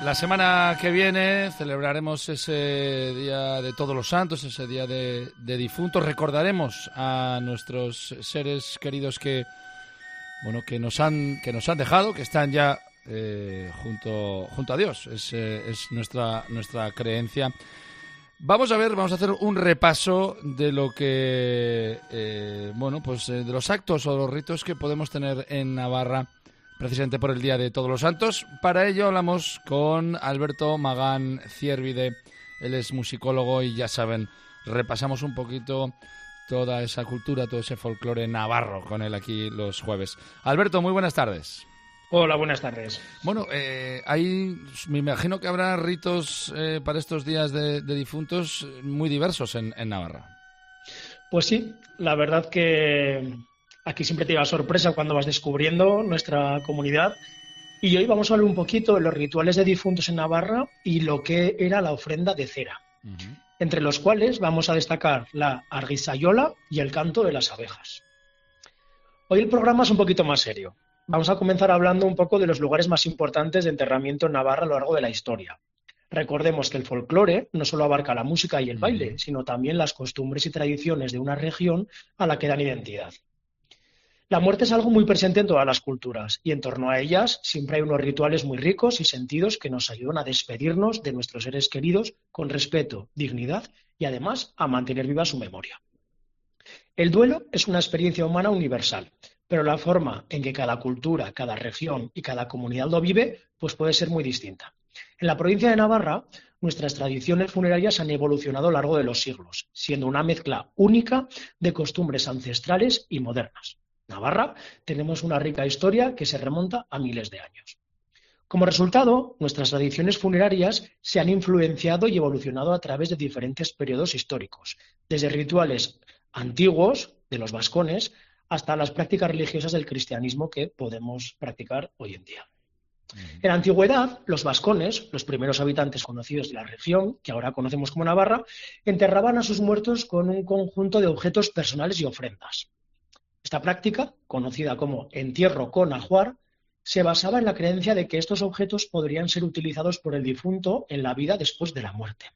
La semana que viene celebraremos ese Día de Todos los Santos, ese Día de Difuntos. Recordaremos a nuestros seres queridos que nos han dejado, que están ya junto a Dios. Es nuestra creencia. Vamos a hacer un repaso de lo que de los actos o los ritos que podemos tener en Navarra precisamente por el Día de Todos los Santos. Para ello hablamos con Alberto Magán Ciervide. Él es musicólogo y ya saben, repasamos un poquito toda esa cultura, todo ese folclore navarro con él aquí los jueves. Alberto, muy buenas tardes. Hola, buenas tardes. Bueno, me imagino que habrá ritos para estos días de difuntos muy diversos en Navarra. Pues sí, la verdad que aquí siempre te lleva sorpresa cuando vas descubriendo nuestra comunidad. Y hoy vamos a hablar un poquito de los rituales de difuntos en Navarra y lo que era la ofrenda de cera, entre los cuales vamos a destacar la arguisayola y el canto de las abejas. Hoy el programa es un poquito más serio. Vamos a comenzar hablando un poco de los lugares más importantes de enterramiento en Navarra a lo largo de la historia. Recordemos que el folclore no solo abarca la música y el baile, sino también las costumbres y tradiciones de una región a la que dan identidad. La muerte es algo muy presente en todas las culturas y en torno a ellas siempre hay unos rituales muy ricos y sentidos que nos ayudan a despedirnos de nuestros seres queridos con respeto, dignidad y además a mantener viva su memoria. El duelo es una experiencia humana universal, pero la forma en que cada cultura, cada región y cada comunidad lo vive pues puede ser muy distinta. En la provincia de Navarra, nuestras tradiciones funerarias han evolucionado a lo largo de los siglos, siendo una mezcla única de costumbres ancestrales y modernas. En Navarra tenemos una rica historia que se remonta a miles de años. Como resultado, nuestras tradiciones funerarias se han influenciado y evolucionado a través de diferentes periodos históricos, desde rituales antiguos de los vascones hasta las prácticas religiosas del cristianismo que podemos practicar hoy en día. En la antigüedad, los vascones, los primeros habitantes conocidos de la región, que ahora conocemos como Navarra, enterraban a sus muertos con un conjunto de objetos personales y ofrendas. Esta práctica, conocida como entierro con ajuar, se basaba en la creencia de que estos objetos podrían ser utilizados por el difunto en la vida después de la muerte.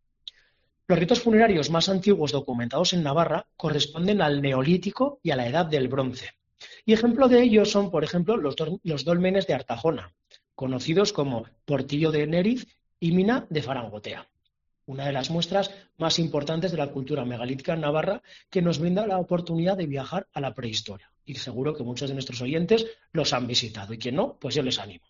Los ritos funerarios más antiguos documentados en Navarra corresponden al Neolítico y a la Edad del Bronce. Y ejemplo de ello son, por ejemplo, los dólmenes de Artajona, conocidos como Portillo de Neriz y Mina de Farangotea. Una de las muestras más importantes de la cultura megalítica en Navarra que nos brinda la oportunidad de viajar a la prehistoria. Y seguro que muchos de nuestros oyentes los han visitado y quien no, pues yo les animo.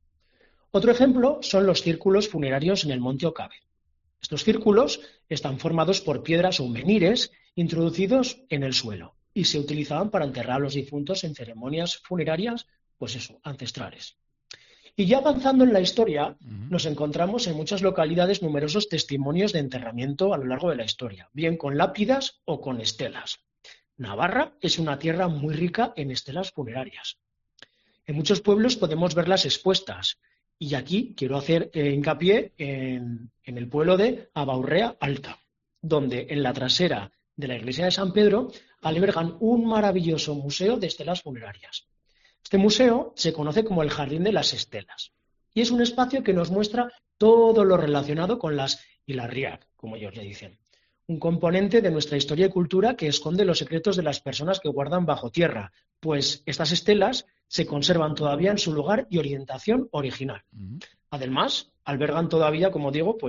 Otro ejemplo son los círculos funerarios en el Monte Ocabe. Estos círculos están formados por piedras o menhires introducidos en el suelo y se utilizaban para enterrar a los difuntos en ceremonias funerarias, ancestrales. Y ya avanzando en la historia, nos encontramos en muchas localidades numerosos testimonios de enterramiento a lo largo de la historia, bien con lápidas o con estelas. Navarra es una tierra muy rica en estelas funerarias. En muchos pueblos podemos verlas expuestas, y aquí quiero hacer hincapié en el pueblo de Abaurrea Alta, donde en la trasera de la iglesia de San Pedro albergan un maravilloso museo de estelas funerarias. Este museo se conoce como el Jardín de las Estelas y es un espacio que nos muestra todo lo relacionado con las Ilarriak, como ellos le dicen, un componente de nuestra historia y cultura que esconde los secretos de las personas que guardan bajo tierra, pues estas estelas se conservan todavía en su lugar y orientación original. Además, albergan todavía, como digo,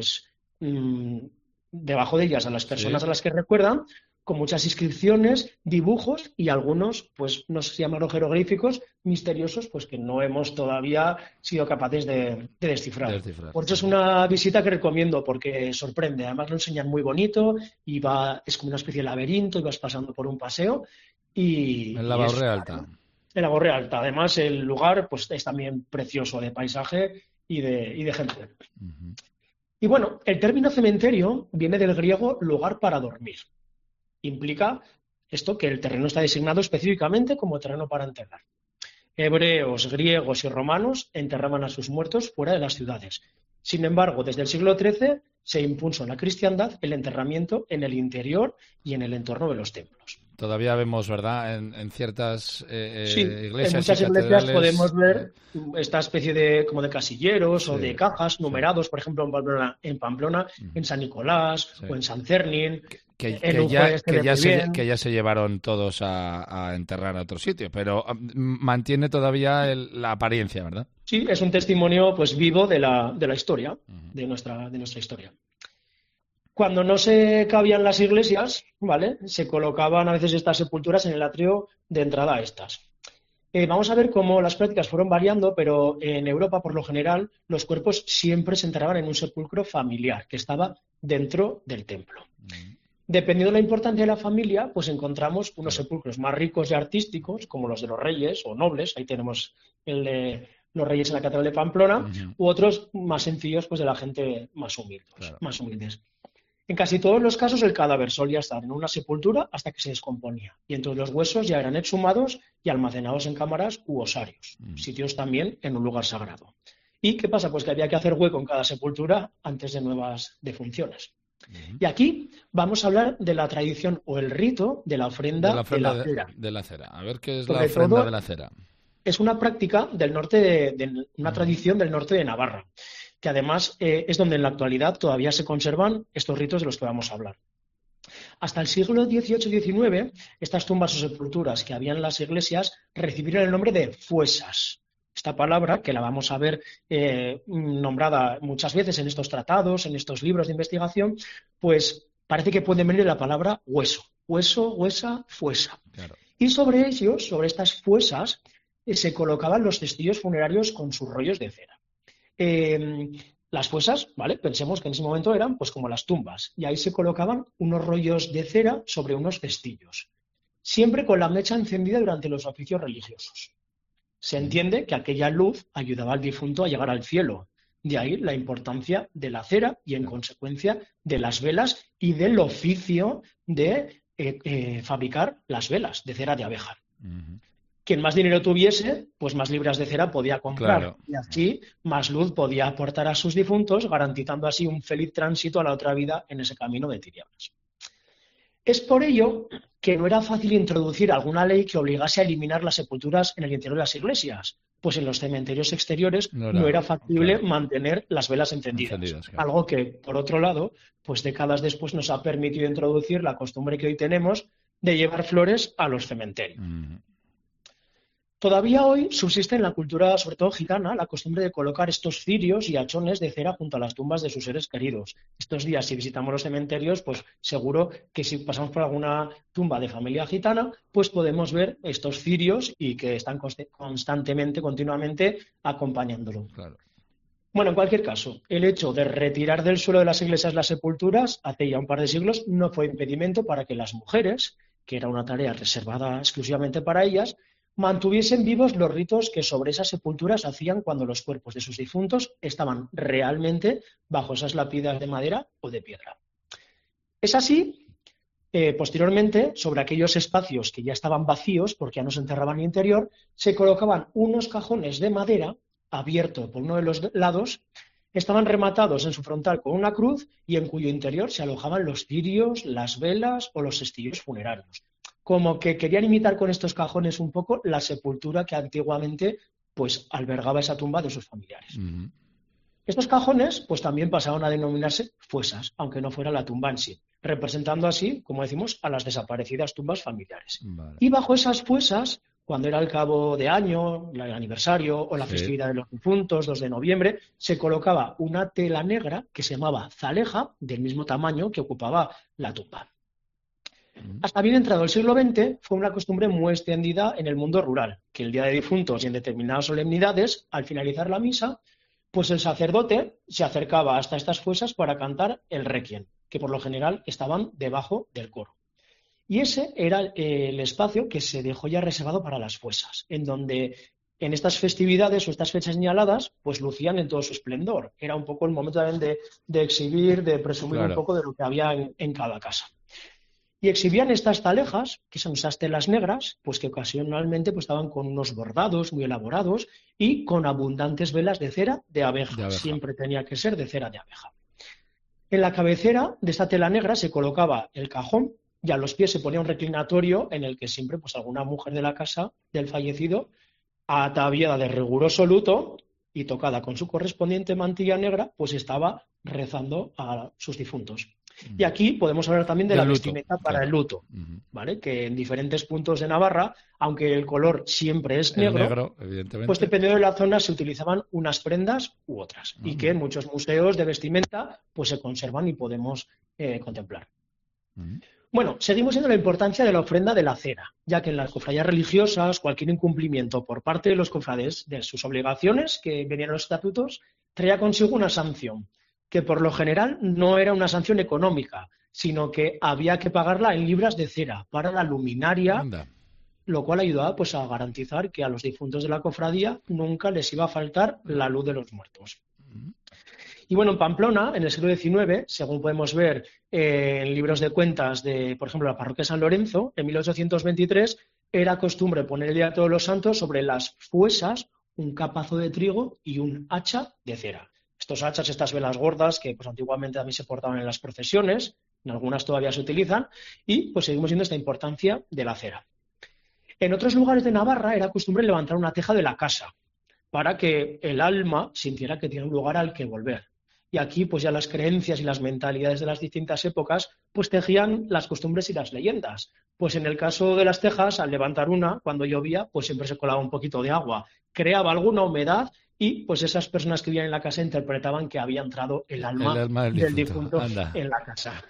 debajo de ellas a las personas a las que recuerdan, con muchas inscripciones, dibujos y algunos, no sé si llamarlo jeroglíficos, misteriosos, que no hemos todavía sido capaces de descifrar. Por eso es una visita que recomiendo, porque sorprende. Además lo enseñan muy bonito y es como una especie de laberinto y vas pasando por un paseo. En la Abaurrea Alta. En la Abaurrea Alta. Además el lugar es también precioso de paisaje y de gente. Y bueno, el término cementerio viene del griego lugar para dormir. Implica esto que el terreno está designado específicamente como terreno para enterrar. Hebreos, griegos y romanos enterraban a sus muertos fuera de las ciudades. Sin embargo, desde el siglo XIII se impuso en la cristiandad el enterramiento en el interior y en el entorno de los templos. Todavía vemos, ¿verdad? En ciertas Sí, iglesias en muchas y iglesias catedrales. podemos ver esta especie de como de casilleros Sí, o de cajas sí. numerados, por ejemplo, en Pamplona, en San Nicolás Sí. o en San Cernín. Que, En que Unjuez ya, se que, ve ya muy se, que bien. ya se llevaron todos a enterrar a otro sitio, pero mantiene todavía la apariencia, ¿verdad? Sí, es un testimonio pues vivo de la historia, de nuestra historia. Cuando no se cabían las iglesias, ¿vale? Se colocaban a veces estas sepulturas en el atrio de entrada a estas. Vamos a ver cómo las prácticas fueron variando, pero en Europa, por lo general, los cuerpos siempre se enterraban en un sepulcro familiar que estaba dentro del templo. Dependiendo de la importancia de la familia, pues encontramos unos sepulcros más ricos y artísticos, como los de los reyes o nobles, ahí tenemos el de los reyes en la Catedral de Pamplona, u otros más sencillos, pues de la gente más humildes. En casi todos los casos el cadáver solía estar en una sepultura hasta que se descomponía, y entonces los huesos ya eran exhumados y almacenados en cámaras u osarios, sitios también en un lugar sagrado. ¿Y qué pasa? Pues que había que hacer hueco en cada sepultura antes de nuevas defunciones. Y aquí vamos a hablar de la tradición o el rito de la ofrenda de la cera. De la cera. A ver qué es la Sobre ofrenda todo, de la cera. es una práctica del norte una tradición del norte de Navarra, que además es donde en la actualidad todavía se conservan estos ritos de los que vamos a hablar. Hasta el siglo XVIII-XIX, estas tumbas o sepulturas que había en las iglesias recibieron el nombre de fuesas. Esta palabra, que la vamos a ver nombrada muchas veces en estos tratados, en estos libros de investigación, pues parece que puede venir de la palabra hueso. Hueso, huesa, fuesa. Claro. Y sobre ellos, sobre estas fuesas, se colocaban los cestillos funerarios con sus rollos de cera. Las fuesas, ¿vale? Pensemos que en ese momento eran pues como las tumbas, y ahí se colocaban unos rollos de cera sobre unos cestillos, siempre con la mecha encendida durante los oficios religiosos. Se entiende que aquella luz ayudaba al difunto a llegar al cielo. De ahí la importancia de la cera y, en consecuencia, de las velas y del oficio de fabricar las velas de cera de abeja. Quien más dinero tuviese, pues más libras de cera podía comprar. Claro. Y así más luz podía aportar a sus difuntos, garantizando así un feliz tránsito a la otra vida en ese camino de tinieblas. Es por ello que no era fácil introducir alguna ley que obligase a eliminar las sepulturas en el interior de las iglesias, pues en los cementerios exteriores no era factible mantener las velas encendidas. Claro. Algo que, por otro lado, pues décadas después nos ha permitido introducir la costumbre que hoy tenemos de llevar flores a los cementerios. Todavía hoy subsiste en la cultura, sobre todo gitana, la costumbre de colocar estos cirios y hachones de cera junto a las tumbas de sus seres queridos. Estos días, si visitamos los cementerios, pues seguro que si pasamos por alguna tumba de familia gitana, pues podemos ver estos cirios y que están constantemente, continuamente acompañándolo. Claro. Bueno, en cualquier caso, el hecho de retirar del suelo de las iglesias las sepulturas hace ya un par de siglos no fue impedimento para que las mujeres, que era una tarea reservada exclusivamente para ellas, mantuviesen vivos los ritos que sobre esas sepulturas hacían cuando los cuerpos de sus difuntos estaban realmente bajo esas lápidas de madera o de piedra. Es así, posteriormente, sobre aquellos espacios que ya estaban vacíos porque ya no se enterraban en el interior, se colocaban unos cajones de madera abiertos por uno de los lados, estaban rematados en su frontal con una cruz y en cuyo interior se alojaban los cirios, las velas o los cestillos funerarios. Como que querían imitar con estos cajones un poco la sepultura que antiguamente pues albergaba esa tumba de sus familiares. Estos cajones pues también pasaron a denominarse fuesas, aunque no fuera la tumba en sí, representando así, como decimos, a las desaparecidas tumbas familiares. Vale. Y bajo esas fuesas, cuando era el cabo de año, el aniversario o la festividad de los difuntos, 2 de noviembre, se colocaba una tela negra que se llamaba zaleja, del mismo tamaño que ocupaba la tumba. Hasta bien entrado el siglo XX fue una costumbre muy extendida en el mundo rural, que el día de difuntos y en determinadas solemnidades, al finalizar la misa, pues el sacerdote se acercaba hasta estas fuesas para cantar el requiem, que por lo general estaban debajo del coro. Y ese era el espacio que se dejó ya reservado para las fuesas, en donde en estas festividades o estas fechas señaladas, pues lucían en todo su esplendor. Era un poco el momento también de exhibir, de presumir un poco de lo que había en cada casa. Y exhibían estas talejas, que son esas telas negras, pues que ocasionalmente pues, estaban con unos bordados muy elaborados y con abundantes velas de cera de abeja. Siempre tenía que ser de cera de abeja. En la cabecera de esta tela negra se colocaba el cajón y a los pies se ponía un reclinatorio en el que siempre pues alguna mujer de la casa del fallecido, ataviada de riguroso luto y tocada con su correspondiente mantilla negra, pues estaba rezando a sus difuntos. Y aquí podemos hablar también de la vestimenta para el luto, ¿vale? Que en diferentes puntos de Navarra, aunque el color siempre es negro, evidentemente, pues dependiendo de la zona se utilizaban unas prendas u otras, y que en muchos museos de vestimenta pues se conservan y podemos contemplar. Bueno, seguimos viendo la importancia de la ofrenda de la cera, ya que en las cofradías religiosas cualquier incumplimiento por parte de los cofrades de sus obligaciones que venían en los estatutos traía consigo una sanción, que por lo general no era una sanción económica, sino que había que pagarla en libras de cera para la luminaria, lo cual ayudaba pues a garantizar que a los difuntos de la cofradía nunca les iba a faltar la luz de los muertos. Y bueno, en Pamplona, en el siglo XIX, según podemos ver en libros de cuentas de, por ejemplo, la parroquia de San Lorenzo, en 1823, era costumbre poner el Día de Todos los Santos sobre las fuesas un capazo de trigo y un hacha de cera. Estos hachas, estas velas gordas, que pues antiguamente también se portaban en las procesiones, en algunas todavía se utilizan, y pues seguimos viendo esta importancia de la cera. En otros lugares de Navarra era costumbre levantar una teja de la casa, para que el alma sintiera que tiene un lugar al que volver. Y aquí pues ya las creencias y las mentalidades de las distintas épocas pues tejían las costumbres y las leyendas. Pues en el caso de las tejas, al levantar una, cuando llovía, pues siempre se colaba un poquito de agua, creaba alguna humedad y pues esas personas que vivían en la casa interpretaban que había entrado el alma del difunto en la casa.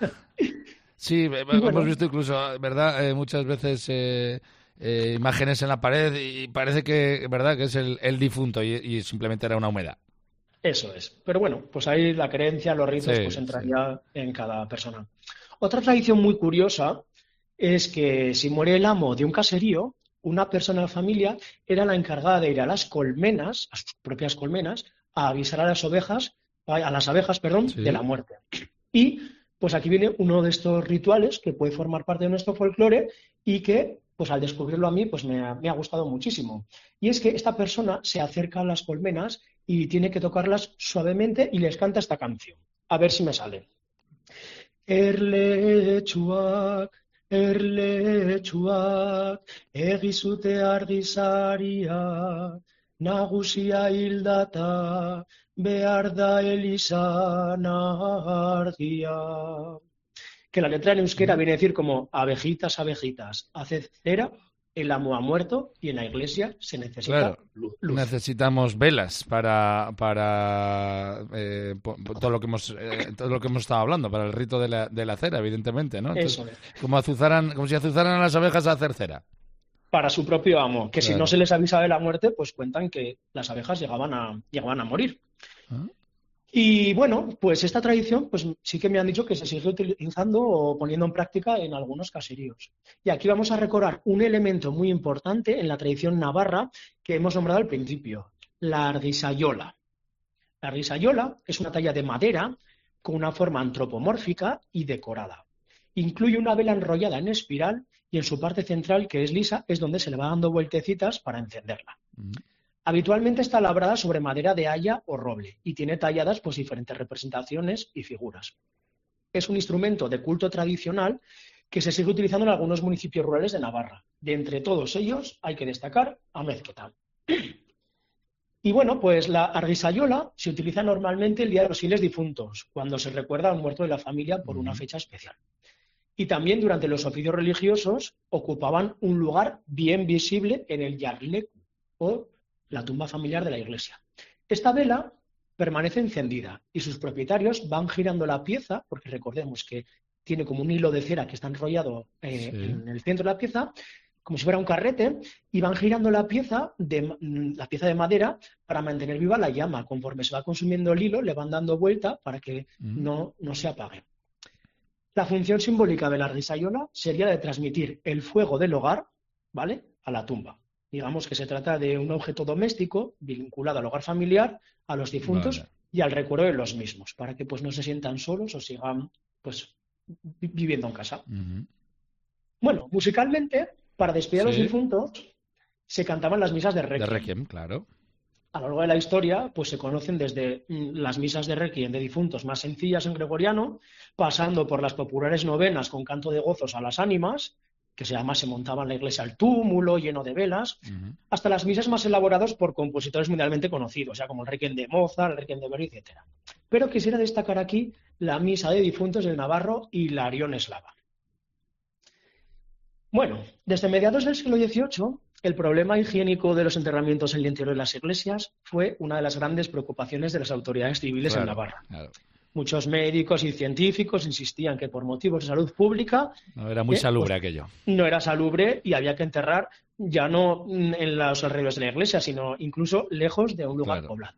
Sí, hemos visto incluso, ¿verdad? Muchas veces imágenes en la pared y parece que, ¿verdad?, que es el difunto y simplemente era una humedad. Eso es. Pero bueno, pues ahí la creencia, los ritos, pues entraría en cada persona. Otra tradición muy curiosa es que si muere el amo de un caserío, una persona de la familia era la encargada de ir a las colmenas, a sus propias colmenas, a avisar a las abejas, de la muerte. Y pues aquí viene uno de estos rituales que puede formar parte de nuestro folclore y que, pues al descubrirlo a mí, pues me ha gustado muchísimo. Y es que esta persona se acerca a las colmenas y tiene que tocarlas suavemente y les canta esta canción. A ver si me sale. Erletxuak, egizute argizaria, nagusia hildata, behar da elizan argia. Que la letra en euskera viene a decir como abejitas, abejitas, haced cera, el amo ha muerto y en la iglesia se necesita luz. Necesitamos velas para todo lo que hemos estado hablando, para el rito de la cera, evidentemente, ¿no? Entonces, eso es. Como si azuzaran a las abejas a hacer cera. Para su propio amo, que si no se les avisa de la muerte, pues cuentan que las abejas llegaban a morir. Y bueno, pues esta tradición, pues sí que me han dicho que se sigue utilizando o poniendo en práctica en algunos caseríos. Y aquí vamos a recordar un elemento muy importante en la tradición navarra que hemos nombrado al principio, la argisayola. La argisayola es una talla de madera con una forma antropomórfica y decorada. Incluye una vela enrollada en espiral y en su parte central, que es lisa, es donde se le va dando vueltecitas para encenderla. Habitualmente está labrada sobre madera de haya o roble y tiene talladas pues diferentes representaciones y figuras. Es un instrumento de culto tradicional que se sigue utilizando en algunos municipios rurales de Navarra. De entre todos ellos hay que destacar Amezqueta. Y bueno, pues la argisayola se utiliza normalmente el Día de los Fieles Difuntos, cuando se recuerda a un muerto de la familia por una fecha especial. Y también durante los oficios religiosos ocupaban un lugar bien visible en el yarleku, o la tumba familiar de la iglesia. Esta vela permanece encendida y sus propietarios van girando la pieza, porque recordemos que tiene como un hilo de cera que está enrollado en el centro de la pieza, como si fuera un carrete, y van girando la pieza de madera para mantener viva la llama. Conforme se va consumiendo el hilo, le van dando vuelta para que no se apague. La función simbólica de la argisayola sería de transmitir el fuego del hogar, ¿vale?, a la tumba. Digamos que se trata de un objeto doméstico vinculado al hogar familiar, a los difuntos y al recuerdo de los mismos, para que pues no se sientan solos o sigan pues viviendo en casa. Bueno, musicalmente, para despedir a los difuntos, se cantaban las misas de Requiem. De Requiem, claro. a lo largo de la historia, pues se conocen desde las misas de requiem de difuntos más sencillas en gregoriano, pasando por las populares novenas con canto de gozos a las ánimas, que se montaba en la iglesia el túmulo lleno de velas, hasta las misas más elaboradas por compositores mundialmente conocidos, ya como el requiem de Mozart, el requiem de Verdi, etc. Pero quisiera destacar aquí la misa de difuntos del navarro Hilarión Eslava. Bueno, desde mediados del siglo XVIII, el problema higiénico de los enterramientos en el interior de las iglesias fue una de las grandes preocupaciones de las autoridades civiles en Navarra. Claro. Muchos médicos y científicos insistían que por motivos de salud pública... No era muy salubre aquello. No era salubre y había que enterrar ya no en los alrededores de la iglesia, sino incluso lejos de un lugar poblado.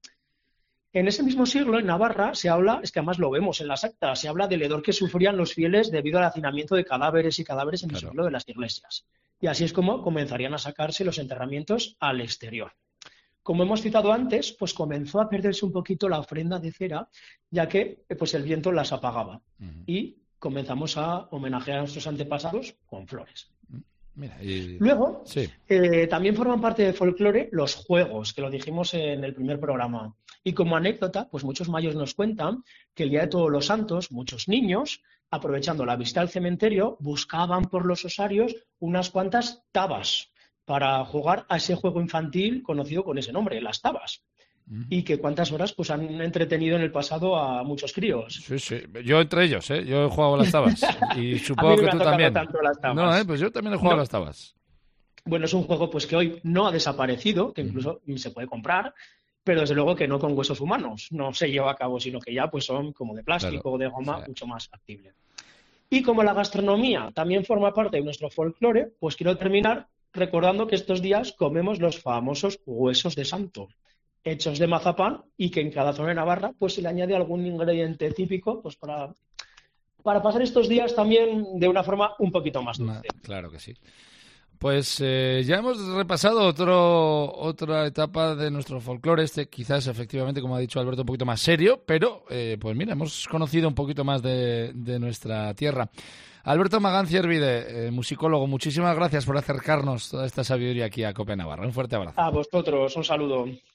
En ese mismo siglo, en Navarra, se habla, es que además lo vemos en las actas, se habla del hedor que sufrían los fieles debido al hacinamiento de cadáveres y cadáveres en el suelo de las iglesias. Y así es como comenzarían a sacarse los enterramientos al exterior. Como hemos citado antes, pues comenzó a perderse un poquito la ofrenda de cera, ya que pues el viento las apagaba. Y comenzamos a homenajear a nuestros antepasados con flores. Mira, Luego, también forman parte del folclore los juegos, que lo dijimos en el primer programa. Y como anécdota, pues muchos mayos nos cuentan que el día de Todos los Santos, muchos niños, aprovechando la visita al cementerio, buscaban por los osarios unas cuantas tabas para jugar a ese juego infantil conocido con ese nombre, las tabas. Y que cuántas horas pues han entretenido en el pasado a muchos críos. Sí, sí. Yo entre ellos, yo he jugado a las tabas. Y supongo que tú también. No, pues yo también he jugado a las tabas. Bueno, es un juego pues que hoy no ha desaparecido, que incluso se puede comprar, pero desde luego que no con huesos humanos. No se lleva a cabo, sino que ya pues son como de plástico o de goma, mucho más factible. Y como la gastronomía también forma parte de nuestro folclore, pues quiero terminar recordando que estos días comemos los famosos huesos de santo, hechos de mazapán y que en cada zona de Navarra pues se le añade algún ingrediente típico pues para pasar estos días también de una forma un poquito más dulce. Claro que sí. Pues ya hemos repasado otra etapa de nuestro folclore, quizás efectivamente, como ha dicho Alberto, un poquito más serio, pero pues mira, hemos conocido un poquito más de nuestra tierra. Alberto Magán Ciervide, musicólogo, muchísimas gracias por acercarnos toda esta sabiduría aquí a COPE Navarra. Un fuerte abrazo. A vosotros, un saludo.